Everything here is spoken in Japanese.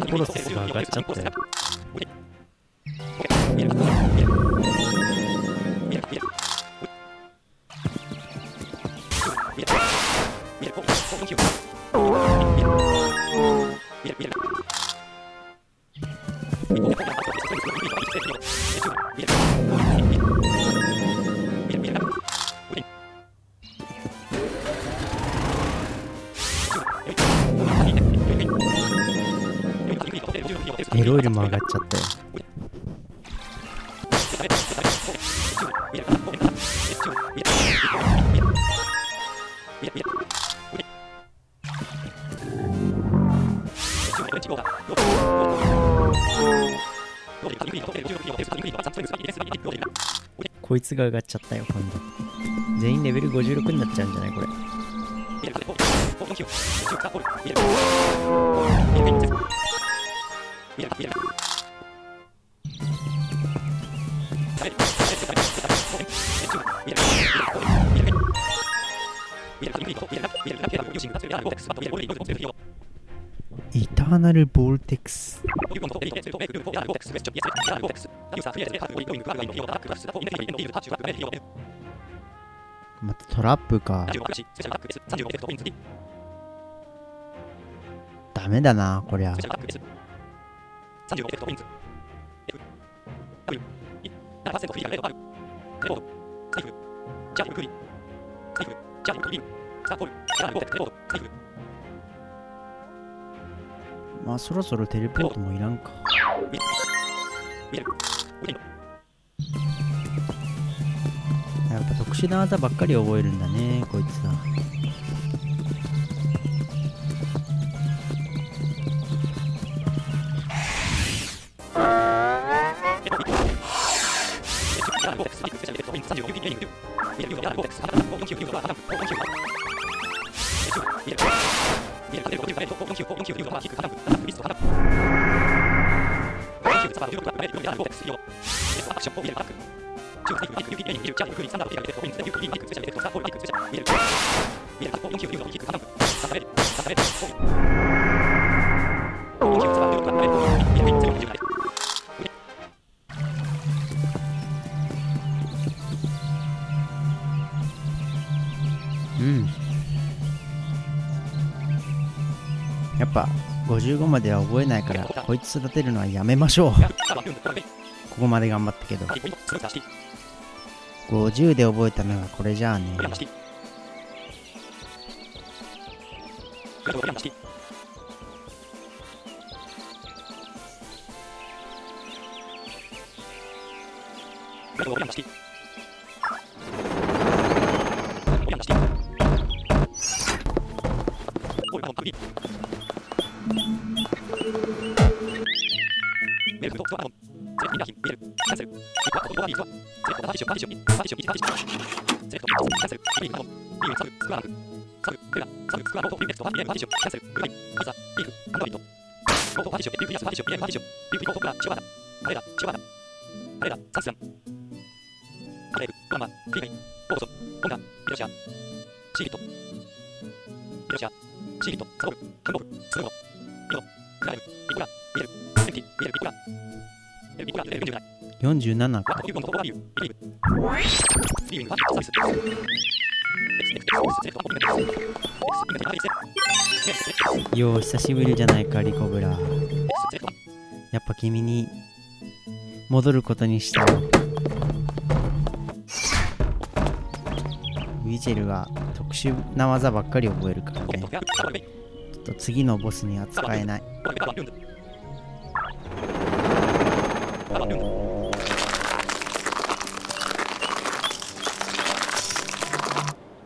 プロセスが上がっちゃったよ。エロイルも上がっちゃったよ。こいつが上がっちゃったよ。今度全員レベル56になっちゃうんじゃないこれ。イターナルボルテクス。またトラップか。ダメだなこりゃ。まあそろそろテレポートもいらんか。やっぱ特殊な技ばっかり覚えるんだねこいつは。やっぱ55までは覚えないからこいつ育てるのはやめましょう。ここまで頑張ったけど50で覚えたのがこれじゃあね。47か。よう久しぶりじゃないかリコブラ。やっぱ君に戻ることにしたよ。ウィジェルは特殊な技ばっかり覚えるからね。ちょっと次のボスには使えない。